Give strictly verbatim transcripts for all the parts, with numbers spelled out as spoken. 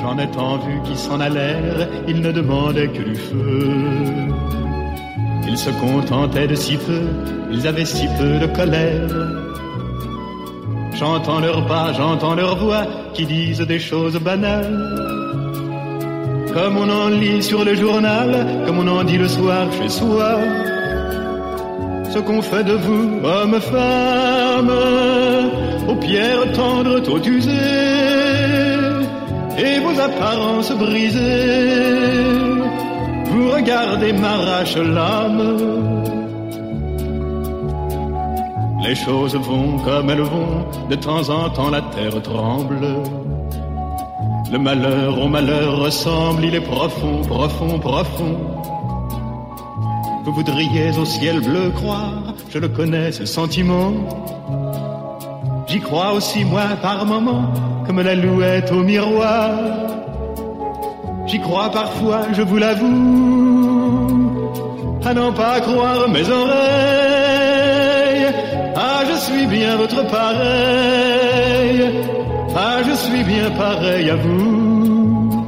J'en ai tant vu qui s'en allèrent, ils ne demandaient que du feu. Ils se contentaient de si peu, ils avaient si peu de colère. J'entends leurs pas, j'entends leurs voix qui disent des choses banales. Comme on en lit sur le journal, comme on en dit le soir chez soi. Ce qu'on fait de vous, hommes, femmes, aux pierres tendres, tôt usées, et vos apparences brisées, vous regardez m'arrache l'âme. Les choses vont comme elles vont, de temps en temps la terre tremble. Le malheur au malheur ressemble, il est profond, profond, profond. Vous voudriez au ciel bleu croire, je le connais ce sentiment. J'y crois aussi moi par moments, comme la louette au miroir. J'y crois parfois, je vous l'avoue, à n'en pas croire mes oreilles. Ah, je suis bien votre pareil, ah, je suis bien pareil à vous.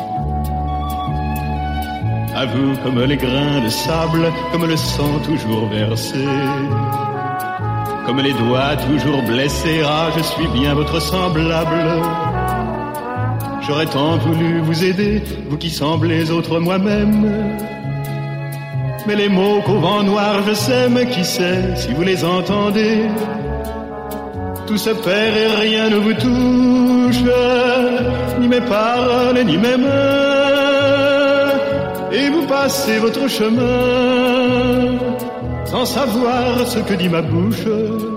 À vous comme les grains de sable, comme le sang toujours versé, comme les doigts toujours blessés. Ah, je suis bien votre semblable. J'aurais tant voulu vous aider, vous qui semblez autre moi-même. Mais les mots qu'au vent noir je sème, qui sait si vous les entendez? Tout se perd et rien ne vous touche, ni mes paroles, ni mes mains. Et vous passez votre chemin, sans savoir ce que dit ma bouche.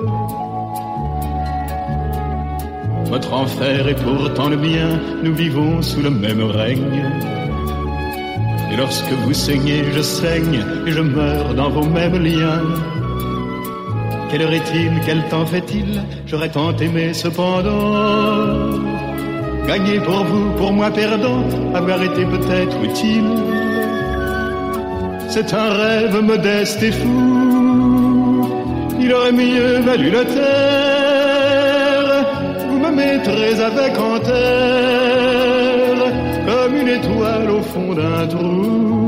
Votre enfer est pourtant le mien, nous vivons sous le même règne. Et lorsque vous saignez, je saigne, et je meurs dans vos mêmes liens. Quelle heure est-il, quel temps fait-il? J'aurais tant aimé cependant gagner pour vous, pour moi perdant, avoir été peut-être utile. C'est un rêve modeste et fou, il aurait mieux valu le taire. Vous me mettrez avec en terre, comme une étoile au fond d'un trou.